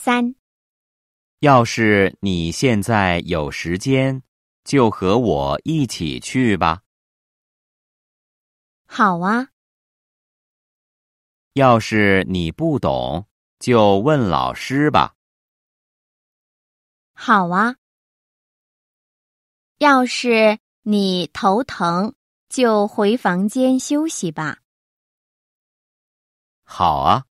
3. 要是你现在有时间，就和我一起去吧。 好啊。 要是你不懂，就问老师吧。 好啊。要是你头疼，就回房间休息吧。 好啊。